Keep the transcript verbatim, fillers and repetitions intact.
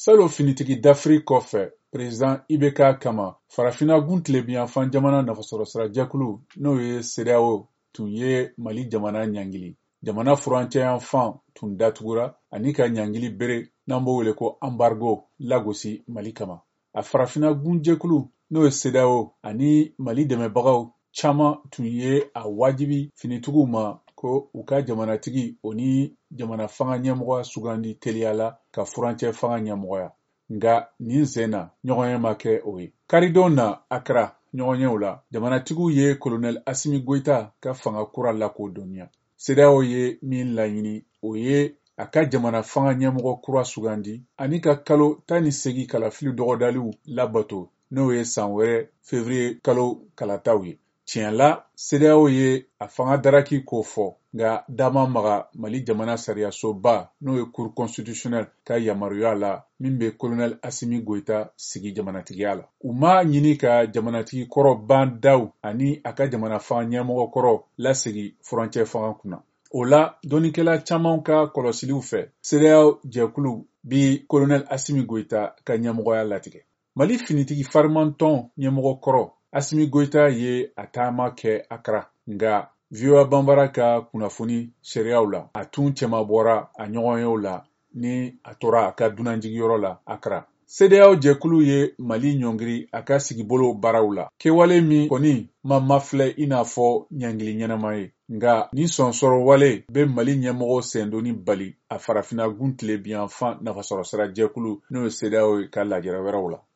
Salo finitigi d'Afrique kɔfɛ, Président I B K kama, farafina gun tilebiyanfan jamana nafasɔrɔsira jɛkulu n'o ye C E D E A O tun ye Mali jamana ɲangili. Jamana furancɛyanfan tun datugura ani ka ɲangili bere n'an b'o wele ko embargo lagosi Mali kama. A farafina gun jɛkulu n'o ye C E D E A O ani Mali dɛmɛbagaw caman tun ye a wajibi finitigiw ma ko u ka jamanatigi o ni jamana fanga ɲɛmɔgɔ sugandi teliya la ka furancɛ fanga ɲɛmɔgɔya. Nga nin sen na ɲɔgɔnye ma kɛ o ye. Karidon na Accra ɲɔgɔnyew la, jamanatigiw ye Colonel Assimi Goïta ka fanga kura lakodɔnniya. C E D E A O ye min laɲini o ye a ka jamana fanga ɲɛmɔgɔ kura sugandi ani ka kalo tan ni segin kalafili dɔgɔdaliw labato n'o ye san wɛrɛ février kalo kalataw ye. Tiɲɛ la, C E D E A O ye a fanga daraki k'o fɔ, nka dama maga Mali jamana sariyasoba n'o ye Cour constitutionnelle ka yamaruya la min bɛ Colonel Assimi Goïta sigi jamanatigiya la. U ma ɲini ka jamanatigi kɔrɔ ban daw ani a ka jamana fanga ɲɛmɔgɔ kɔrɔ lasegi furancɛ fanga kunna. O la, dɔnnikɛla caman ka kɔlɔsiliw fɛ, C E D E A O jɛkulu bi Colonel Assimi Goïta ka ɲɛmɔgɔya latigɛ. Mali finitigi farimantɔn ɲɛmɔgɔ kɔrɔ Assimi Goïta ye a taama kɛ Accra, nga V O A Banbara ka kunnafoni sariyaw la, a tun cɛma bɔra a ɲɔgɔnyew la ni a tora a ka dunanjigiyɔrɔ la Accra. C E D E A O jɛkulu ye Mali ɲɔngiri a ka sigibolo baaraw la. Kɛwale min kɔni ma mafilɛ i n'a fɔ ɲangili ɲɛnama ye. Nga ni sɔnsɔrɔ wale bɛ Mali ɲɛmɔgɔ sendoni bali a farafina gun tilebiyanfan nafasɔrɔsira jɛkulu n'o ye C E D E A O ka lajɛrɛ wɛrɛw la.